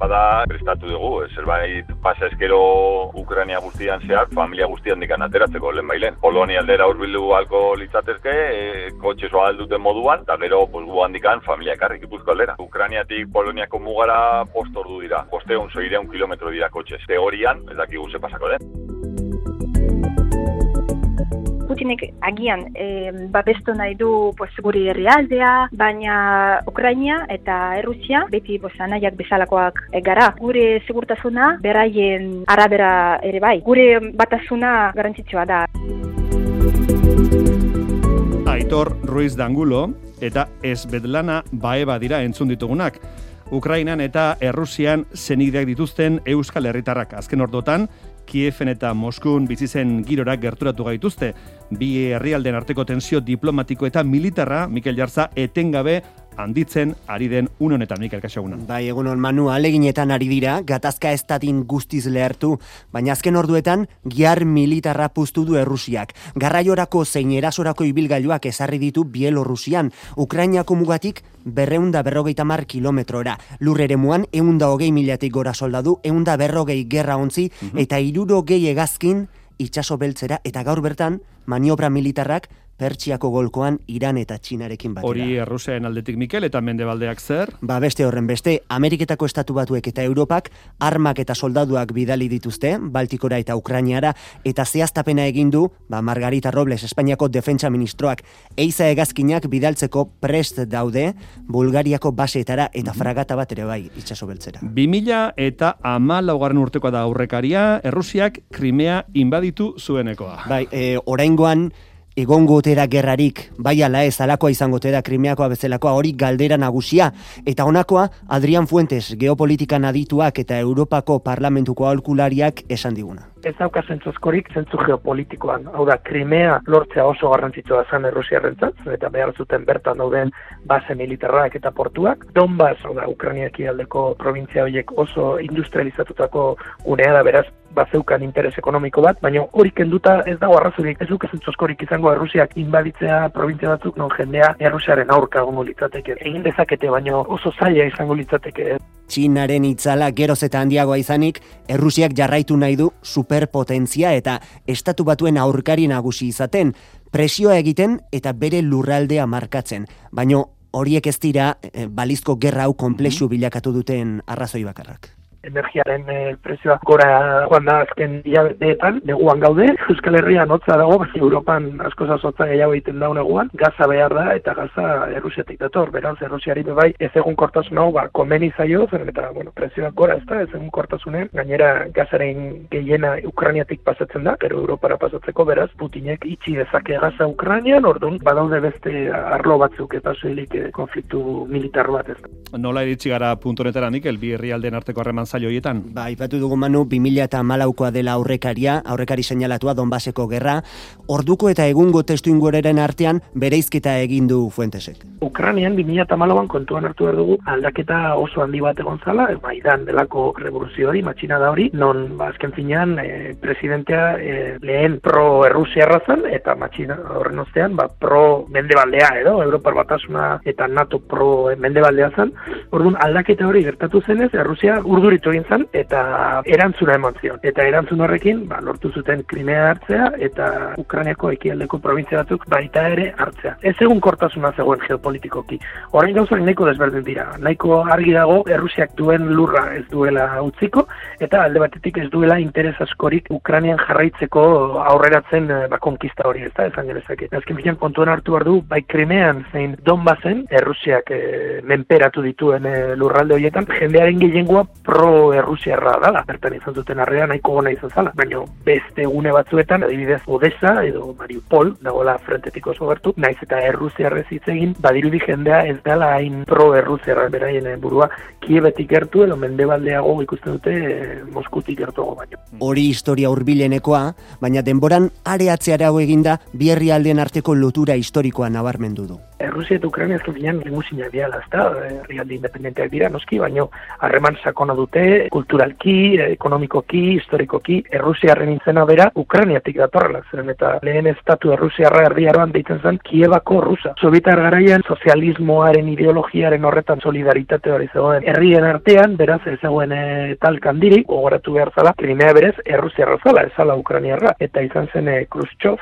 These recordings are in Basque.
Bada, prestatu dugu, zerbait pasa eskero Ukraina guztian zehar, familia guztian dikan ateratzeko lehen bailen. Polonia aldera hurbildu halko litzatezke, kotxesoa alduten moduan, eta gero gu handikan familia ekarri Gipuzko aldera. Ukrainiatik Poloniako mugara 5 ordu dira, 500 kilometro dira kotxez. Teorian, ez dakigu ze pasako den. Putinek agian babestu nahi du gure herrialdea, baina Ukraina eta Errusia beti anaiak bezalakoak gara. Gure segurtasuna beraien arabera ere bai. Gure batasuna garrantzitsua da. Aitor Ruiz de Angulo eta Svetlana Baeva dira entzun ditugunak. Ukrainan eta Errusian senideak dituzten euskal herritarrak azken ordotan Kieven eta Moskun bizi zen girora gerturatu gaituzte. Bi herrialden arteko tensio diplomatiko eta militarra Mikel Jarza etengabe handitzen ari den une honetan, Mikel, kaixo egunon. Bai, egunon, Manu, ahaleginetan ari dira, gatazka ez dadin guztiz lehertu, baina azken orduetan gihar militarra puztu du Errusiak. Garraiorako zein erasorako ibilgailuak ezarri ditu Bielorrusian, Ukrainako mugatik 250 kilometrora. Lur eremuan 120.000 gora soldadu, 140 gerra ontzi eta 60 hegazkin itsaso beltzera, eta gaur bertan maniobra militarrak Pertsiako golkoan Iran eta Txinarekin batera. Hori Errusiaren aldetik, Mikel, eta mendebaldeak zer? Beste horren beste, Ameriketako Estatu Batuek eta Europak armak eta soldaduak bidali dituzte, Baltikora eta Ukrainara, eta zehaztapena egin du, Margarita Robles, Espainiako defentsa ministroak, eiza hegazkinak bidaltzeko prest daude, Bulgariako baseetara eta fragata bat ere bai, itsaso beltzera. 2014 urtekoa da aurrekaria, Errusiak Krimea inbaditu zuenekoa. Bai, oraingoan egongo otera gerrarik, bai ala ez alakoa izango otera Krimeakoa bezalakoa, hori galdera nagusia. Eta honakoa, Adrián Fuentes, geopolitikan adituak eta Europako parlamentuko aholkulariak esan diguna. Ez dauka zentzuzkorik zentzu geopolitikoan. Hau da, Krimea lortzea oso garrantzitsua zen Errusiarrentzat, eta behar zuten bertan dauden base militarrak eta portuak. Donbas, hau da, Ukrainiak aldeko provintzia horiek oso industrializatutako gunea da, beraz, bazeukan interes ekonomiko bat, baina hori kenduta ez dago arrazorik, ez duke zentzuzkorik izango Errusiak inbaditzea provintzia batzuk, non jendea Errusiaren aurka gongo litzateke. Egin dezakete, baina oso zaila izango litzateke. Txinaren itzala geroz eta handiagoa izanik, Errusiak jarraitu nahi du superpotentzia eta Estatu Batuen aurkari nagusi izaten, presioa egiten eta bere lurraldea markatzen. Baina horiek ez dira balizko gerra hau konplexu bilakatu duten arrazoi bakarrak. Energiaren prezioa gora joan da azken hilabeteetan, neguan gaude, Euskal Herrian hotza dago, Europan askoz hotza gehiago egiten da neguan, gaza behar da eta gaza Errusiatik dator, beraz Errusiari bai ez egunkortasun hau komeni zaio, zeren eta prezioak gora ez da, ez egunkortasunen, gainera gazaren gehiena Ukrainiatik pasatzen da, pero Europara pasatzeko, beraz Putinek itxi dezake gaza Ukrainian, orduan badaude beste arlo batzuk eta soilik konfliktu militar bat ez da. Nola iritsi gara puntu honetara, Mikel, bi herrialdeen arteko harreman zailo horietan? Aipatu dugu, Manu, 2014koa dela aurrekari seinalatua Donbaseko gerra, orduko eta egungo testuinguruaren artean bereizketa egin du Fuentesek. Ukrainian 2014an kontuan hartu behar dugu aldaketa oso handi bat egon zala, Maidan delako revoluzio hori, matxinada hori, non azken finean presidentea lehen pro-Errusiarra zen, eta matxinada horren ostean pro mendebaldea edo, Europar Batasuna eta NATO pro-mendebaldea zen. Orduan aldaketa hori gertatu zenez, Errusia urduritu egin zen, eta erantzuna eman zion. Eta erantzun horrekin, lortu zuten Krimea hartzea, eta Ukrainiako ekialdeko provintzia batzuk baita ere hartzea. Ez egunkortasuna zegoen geopolitikoki. Orain gauzak nahiko desberdin dira. Nahiko argi dago, Errusiak duen lurra ez duela utziko, eta alde batetik ez duela interes askorik Ukrainian jarraitzeko aurreratzen konkista hori, ez da, esan genezake. Azken finean kontuan hartu behar du, bai Krimean zein Donbasen, Errusiak menperatu dituen lurralde horietan, jendearen gehiengoa pro-Errusiarra dala, bertan izan zuten arrea nahiko gona izan zala, baina beste gune batzuetan, adibidez Odessa edo Mariupol, dagoela frentetik oso gertu, naiz eta Errusiarrez hitz egin, badirudi jendea ez dela hain pro-Errusiarra beraien burua, Kiebetik gertu edo mendebaldeago ikusten dute Moskutik gertuago baino. Hori historia hurbilenekoa, baina denboran areatzearago eginda bi herrialdeen arteko lotura historikoa nabarmendu du. Errusia eta Ukraina azken finean limusinak dira, ezta? Herrialde independenteak dira, noski, baino harreman sakona dute, kulturalki, ekonomikoki, historikoki, Errusiarren izena bera Ukrainiatik datorrela, zeren eta lehen estatu Errusiarra erdiaroan deitzen zen Kievako Rusa. Sobietar garaian sozialismoaren ideologiaren horretan solidaritate hori zegoen. Herrien artean, beraz, ez zegoen talkandirik, gogoratu behar zala, Krimea berez Errusiarra zala, ez zala Ukrainiarra. Eta izan zen Khrushchev,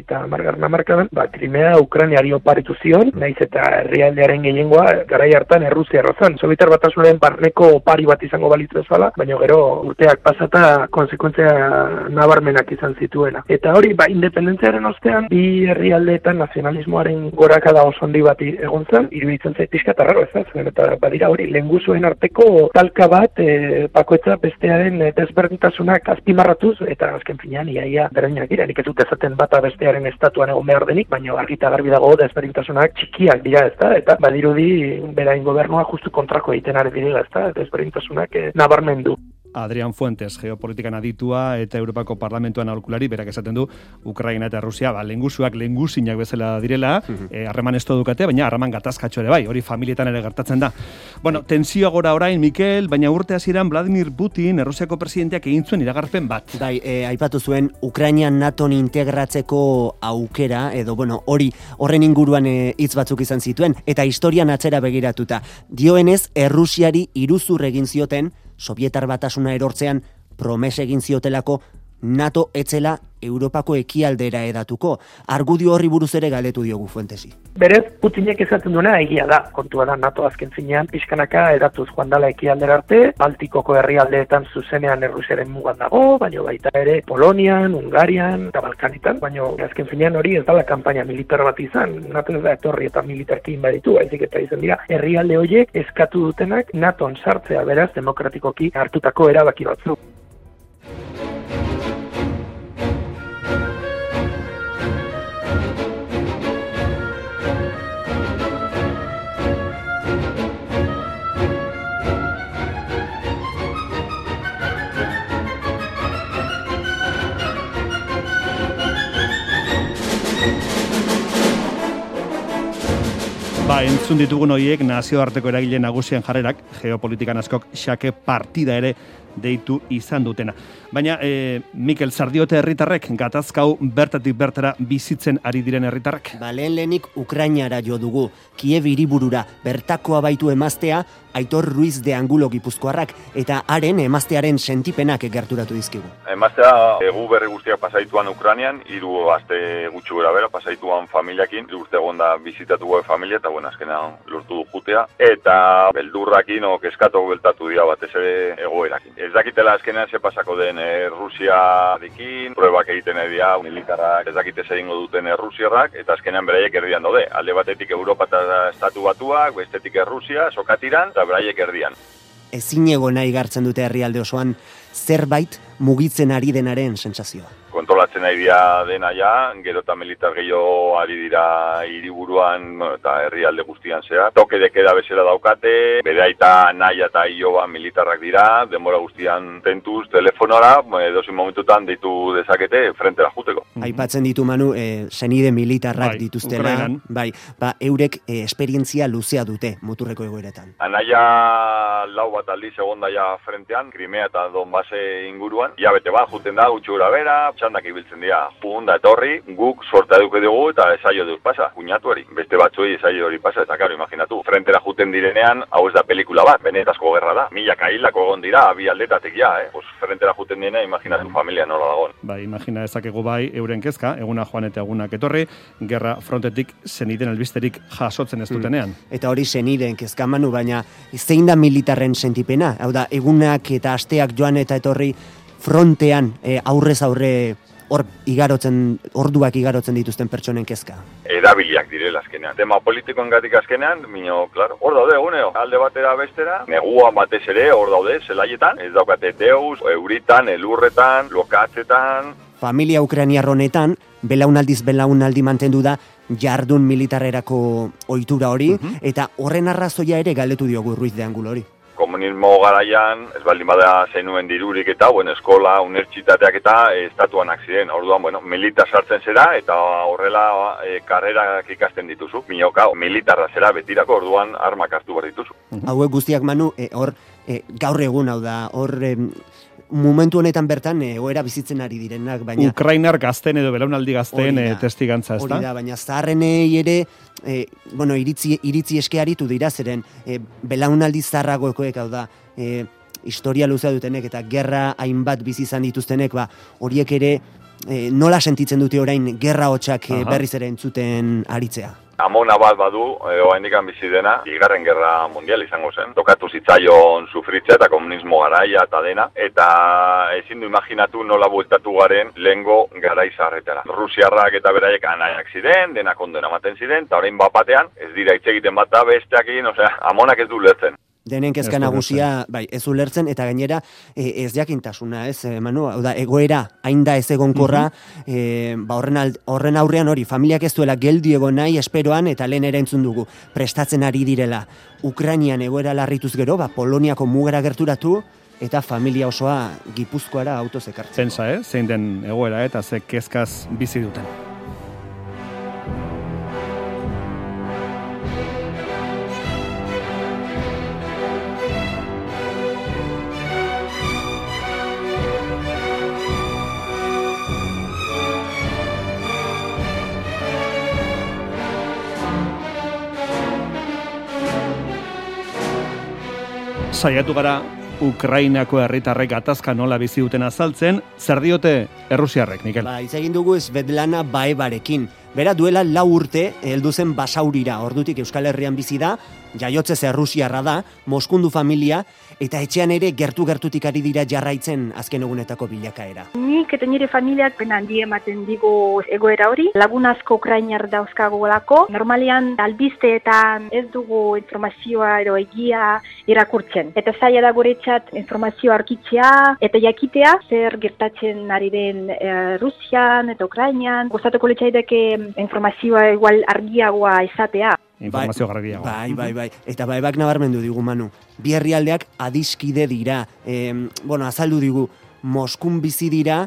50. hamarkadan, Krimea Ukrainiari oparitu zion, naiz eta herrialdearen gehiengoa garai hartan Errusiarra zen. Sobietar Batasunaren barneko opari bat izango balitz bezala, baina gero urteak pasata kontsekuentzia nabarmenak izan zituela. Eta hori, independentziaren ostean, bi herrialdeetan nazionalismoaren gorakada oso handi bat egon zen, iruditzen zait pixka eta raro, ez? Eta badira hori, lehengusuen arteko talka bat, bakoitza bestearen desberdintasunak azpimarratuz, eta azken finean, iaia berdinak dira, nik ez dut ezaten bata bestearen estatuan egon behar denik, baina argita garbi dago desberdintasunak txikiak dira, ezta? Eta badirudi berain gobernua justu kontrako egiten ari direla, ezta? Desberdintasunak nabarmendu. Adrián Fuentes, geopolitikan aditua eta Europako Parlamentuan aholkulari, berak esaten du Ukraina eta Rusia, lehengusuak lehengusinak bezala direla, harreman esto dukate, baina harreman gatazkatxo ere bai, hori familietan ere gertatzen da. Bueno, tensioa gora orain, Mikel, baina urte hasieran Vladimir Putin, Errusiako presidenteak egin zuen iragarpen bat. Bai, aipatu zuen Ukraina NATOn integratzeko aukera, edo hori horren inguruan hitz batzuk izan zituen, eta historian atzera begiratuta. Dioenez, Errusiari iruzur egin zioten, Sobietar Batasuna erortzean promesa egin ziotelako NATO etzela Europako ekialdera edatuko. Argudio horri buruz ere galdetu diogu Fuentesi. Berez, Putinek esaten duena egia da. Kontua da NATO azken finean pixkanaka edatuz joan dala ekialdera arte, Baltikoko herrialdeetan zuzenean Errusiaren mugan dago, baina baita ere Polonian, Hungarian eta Balkanitan, baina azken finean hori ez dala kanpaina militar bat izan, NATO ez da etorri eta militarki inbaditu, baizik eta izan dira herrialde horiek eskatu dutenak NATOn sartzea, beraz demokratikoki hartutako erabaki batzuk. Entzun ditugun horiek nazioarteko eragile nagusien jarrerak, geopolitikan askok xake partida ere deitu izan dutena. Baina, Mikel, Zardiote herritarrek gatazkau bertatik bertara bizitzen ari diren herritarrek? Lehenik Ukrainara jo dugu, Kiev hiriburura bertakoa baitu emaztea, Aitor Ruiz de Angulo Gipuzkoarrak, eta haren emaztearen sentipenak gerturatu dizkigu. Emaztea egu berri guztiak pasaituan Ukrainian, 3 aste gutxu gara bera, pasaituan familiakin, 3 urte egonda bizitatu goe familia, eta azkenean lortu du jutea, eta beldurrakin keskatok beltatu dira batez ere egoerakin. Ez dakitela azkenean ze pasako den Rusiarekin, pruebak egiten edia, militarrak ez dakite zer egingo duten Rusiarrak, eta azkenean beraiek erdian daude. Alde batetik Europa eta Estatu Batuak, bestetik Rusia, sokatiran, eta beraiek erdian. Ezinego nahi gartzen dute herrialde osoan zerbait mugitzen ari denaren sentsazioa. Kontrolatzen ari dira dena ja, gero eta militar gehiago ari dira hiriburuan eta herrialde guztian zehar. Toke de queda bezala daukate, bere aita naia eta iloba militarrak dira, denbora guztian tentuz, telefonora, edozein momentutan deitu dezakete frentera juteko. Aipatzen ditu Manu, senide militarrak dituztela, Ukrainan. Eurek esperientzia luzea dute muturreko egoeretan. Anaia 4 bat aldiz egon daia frentean, Krimea eta Donbase inguruan, hilabete bat juten da, gutxura bera, txandak ibiltzen dira, punda etorri, guk sorta eduke dugu eta esaio duz pasa, kuñatu hori. Beste batzuei esaio hori pasa, eta karo, imaginatu. Frentera juten direnean, hau ez da pelikula bat, benetazko gerra da. Milaka hilako egon dira, bi aldetatik ja, frentera juten direnean, imaginatu familia nola dagoen. Imagina ezakegu euren kezka, eguna joan eta egunak etorri, gerra frontetik zeniden albisterik jasotzen ez dutenean. Eta hori zeniden kezka Manu, baina zein da militarren sentipena? Hau da, egunak eta asteak joan eta etorri frontean aurrez aurre orduak igarotzen dituzten pertsonen kezka. Erabiliak direla azkenean. Tema politikoen gatik azkenean, claro, hor daude eguneo. Alde batera bestera, neguan batez ere hor daude, zelaietan, ez daukate deus, euritan, elurretan, lokatzetan. Familia ukrainiar honetan, belaunaldi mantendu da jardun militarrerako ohitura hori, eta horren arrazoia ere galdetu diogu Ruiz de Angulo hori. komunismo garaian, ez baldin bada zenuen dirurik eta, eskola, unibertsitateak eta estatuanak ziren. Orduan, militar sartzen zera eta horrela karrerak ikasten dituzu. Minoka, militarra zera betirako, orduan armak hartu behar dituzu. Hauek guztiak, Manu, hor gaur egun hau da, hor momentu honetan bertan egoera bizitzen ari direnak, baina... Ukrainar gazten edo belaunaldi gazten testigantza, ez da? Hori da, baina zaharrenei ere, iritzi eske aritu dira, zeren belaunaldi zaharragoekoek, hau da, historia luzea dutenek eta gerra hainbat bizi izan dituztenek, horiek ere nola sentitzen dute orain gerra hotxak berriz ere entzuten aritzea? Amona bat badu, oraindikan bizi dena, Bigarren Gerra Mundial izango zen. Tokatu zitzaion sufritzea eta komunismo garaia eta dena, eta ezin du imaginatu nola bueltatu garen lehengo garai zaharretara. Rusiarrak eta beraiek anaiak ziren, denak ondo ematen ziren, eta orain batean ez dira hitz egiten bat da besteak egin, amonak ez du lertzen. Denen kezka nagusia, ez ulertzen, eta gainera ez jakintasuna, ez, Manu, hau da, egoera, hain da ez egonkorra, horren aurrean hori, familiak ez duela geldi egon nahi, esperoan, eta lehen ere entzun dugu, prestatzen ari direla. Ukrainian egoera larrituz gero, Poloniako mugara gerturatu, eta familia osoa Gipuzkoara autoz ekartzen. Pentsa, zein den egoera, eta ze kezkaz bizi duten. Saiatu gara Ukrainako herritarrek gatazka nola bizi duten azaltzen, zer diote errusiarrek, Mikel? Hitz egin dugu Svetlana Baevarekin. Bera duela 4 urte heldu zen Basaurira, ordutik Euskal Herrian bizi da, jaiotzez errusiarra da, Moskundu familia, eta etxean ere gertu-gertutik ari dira jarraitzen azken egunetako bilakaera. Nik eta nire familiak pena handi ematen digu egoera hori. Lagun asko Ukrainar dauzkagolako. Normalean albisteetan ez dugu informazioa edo egia irakurtzen. Eta zaila da guretzat informazioa arkitzea eta jakitea zer gertatzen ari den Rusian eta Ukrainian. Gustatuko litzaidake informazioa igual argiagoa izatea. Informazio garbiagoa. Bai. Eta Baebak nabarmendu digu, Manu. Bi herrialdeak adiskide dira. Azaldu digu, Moskun bizi dira,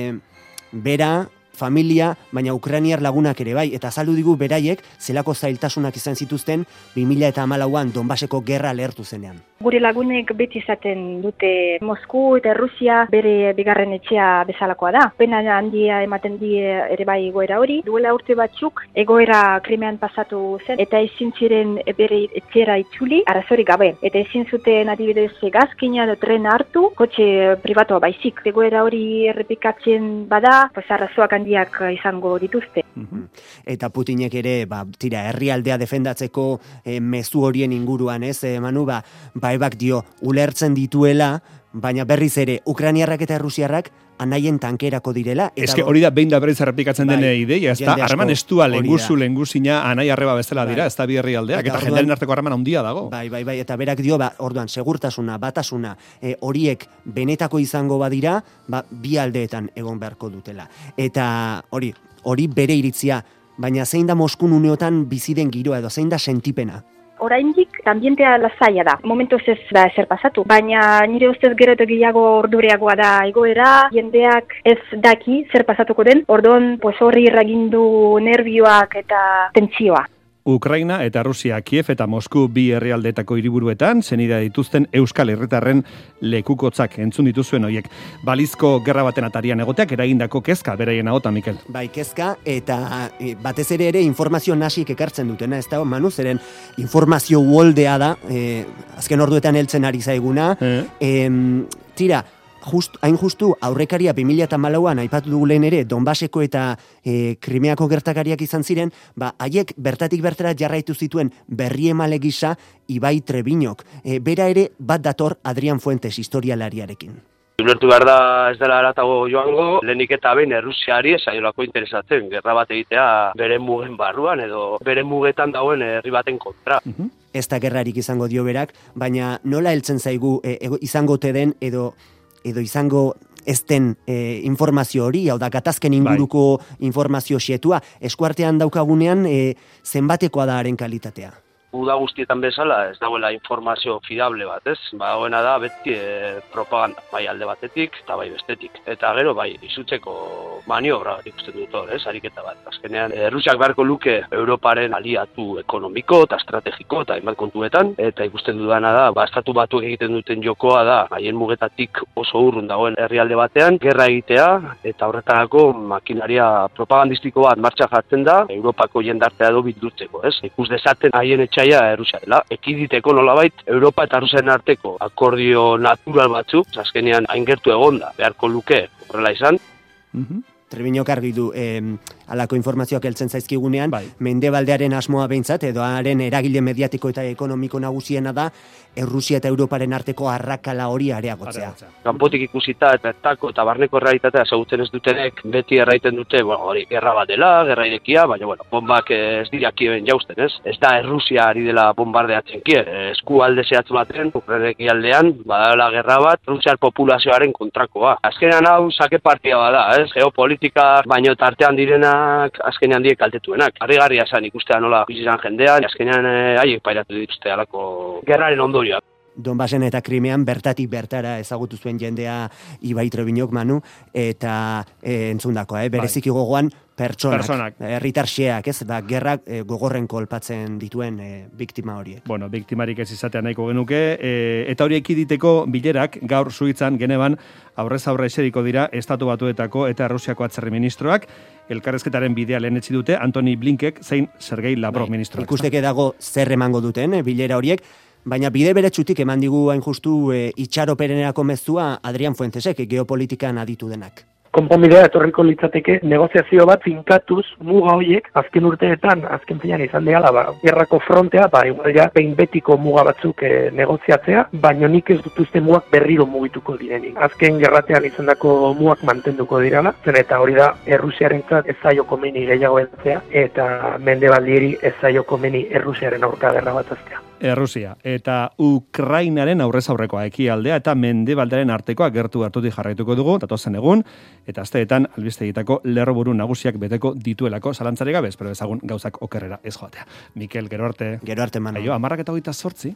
bera, familia, baina ukrainiar lagunak ere bai. Eta azaldu digu beraiek zelako zailtasunak izan zituzten 2014an Donbaseko gerra lehertu zenean. Gure lagunek beti izaten dute Mosku eta Rusia bere bigarren etxea bezalakoa da. Pena handia ematen die ere bai egoera hori. Duela urte batzuk egoera Krimean pasatu zen eta ezin ziren bere etxera itzuli arazorik gabe. Eta ezin zuten adibidez hegazkina edo trena hartu, kotxe pribatua baizik. Egoera hori errepikatzen bada, arazoak handiak izango dituzte. Eta Putinek ere, herrialdea defendatzeko mezu horien inguruan, ez, Manu, Baebak dio, ulertzen dituela, baina berriz ere, Ukrainiarrak eta Errusiarrak anaien tankerako direla. Eske hori da behin da berriz errepikatzen den ideia, ez da, harreman estua lengusina anai arreba bezala dira, ez da bi herrialdeak, eta jendearen arteko harreman handia dago. Bai, eta berak dio, orduan, segurtasuna, batasuna, horiek benetako izango badira, bi aldeetan egon beharko dutela. Eta hori bere iritzia, baina zein da Moskun uneotan biziden giroa edo, zein da sentipena? Oraindik ambientea lasaia da. Momentuz ez da ezer pasatu. Baina nire ustez gero eta gehiago ordureagoa da egoera, jendeak ez daki zer pasatuko den, orduan horri erragindu nervioak eta tentsioa. Ukraina eta Rusia, Kiev eta Mosku bi herrialdeetako hiriburuetan zenida dituzten euskal herritarren lekukotzak entzun dituzuen hoiek. Balizko gerra baten atarian egoteak eragindako kezka beraien ahotan, Mikel. Bai, kezka eta batez ere informazio nasik ekartzen dutena, ez da, Manu, zeren informazio uoldea da, azken orduetan heltzen ari zaiguna. Tira, hain justu aurrekaria 2014an aipatu dugu lehen ere Donbaseko eta Krimeako gertakariak izan ziren, haiek bertatik bertara jarraitu zituen berri emale gisa Ibai Trebinok. Bera ere bat dator Adrian Fuentes historialariarekin. Ulertu behar da ez dela aratago joango, lehenik eta behin Errusiari esaiolako interesatzen, gerra bat egitea bere mugen barruan edo bere mugetan dauen herri baten kontra. Ez da gerrarik izango dio berak, baina nola heltzen zaigu izango te den edo izango ez den informazio hori, hau da, gatazken inguruko informazio xietua, eskuartean daukagunean zenbatekoa da haren kalitatea? uda guztietan bezala ez dagoela informazio fidable bat, ez? Dagoena da beti propaganda, bai alde batetik eta bai bestetik. Eta gero bai izutzeko maniobra ikusten dut hor, ez? Ariketa bat. Azkenean Errusiak beharko luke Europaren aliatu ekonomiko eta estrategiko eta hainbat kontuetan, eta ikusten dudana da, estatu batuek egiten duten jokoa da, haien mugetatik oso urrun dagoen herrialde batean, gerra egitea, eta horretarako makinaria propagandistiko bat martxa jartzen da, Europako jendartea edo bildurtzeko, ez? Ikus dezaten haien etxaia Errusia dela. Ekiditeko nolabait Europa eta Errusiaren arteko akordio natural batzuk, azkenean hain gertu egonda, beharko luke horrela izan. Trebiñok argi du, halako informazioak heltzen zaizkigunean, Mendebaldearen asmoa behintzat, edo haren eragile mediatiko eta ekonomiko nagusiena da, Errusia eta Europaren arteko arrakala hori areagotzea. Kanpotik ikusita eta bertako eta barneko errealitatea ezagutzen ez dutenek beti erraiten dute, hori gerra bat dela, gerra irekia, baina bombak ez dira kien jausten, ez? Ez da Errusia ari dela bombardeatzen kien, eskualde zehatz baten, Ukraineki aldean, badala gerra bat, Rusiar populazioaren kontrakoa. Azkenean hau sake partia bada, ez? Geopolitika, baino tartean direnak azkenean die kaltetuenak. Harrigarria esan ikustea nola bizizan jendean, azkenean haiek pairatu dituzte alako gerraren ondorioak. Donbasen eta Krimean bertatik bertara ezagutu zuen jendea Ibai Trebiñok, Manu, eta entzundakoa, bereziki gogoan pertsonak. Herritar xeak, ez, gerrak gogorren kolpatzen dituen biktima horiek. Bueno, biktimarik ez izatea nahiko genuke, eta hori ekiditeko bilerak gaur Suitzan Geneban aurrez aurre eseriko dira Estatu Batuetako eta Errusiako atzerri ministroak, elkarrezketaren bidea lehenetsi dute Antony Blinkek zein Sergei Lavrov ministroak. Ikusteke dago zer emango duten bilera horiek, baina bide beretsutik eman digu hain justu itxaroperenerako mezua Adrian Fuentesek, geopolitikan aditu denak. Konponbidea etorriko litzateke negoziazio bat finkatuz muga horiek azken urteetan, azken finean izan dela, gerrako frontea, igual ja behin betiko muga batzuk negoziatzea, baina nik ez dut uste mugak berriro mugituko direnik. Azken gerratean izandako mugak mantenduko dirala, zen eta hori da Errusiarentzat ez zaio komeni gehiago entzea, eta Mendebaldieri ez zaio komeni Errusiaren aurka gerra bat aztea. Errusia eta Ukrainaren aurrez aurrekoa ekialdea eta Mendebaldearen artekoa gertutik jarraituko dugu, datozen egun, eta asteetan albistegitako lerroburu nagusiak beteko dituelako zalantzari gabe, espero ezagun gauzak okerrera ez joatea. Mikel, gero arte. Gero arte, Manu. Aio, 10:28.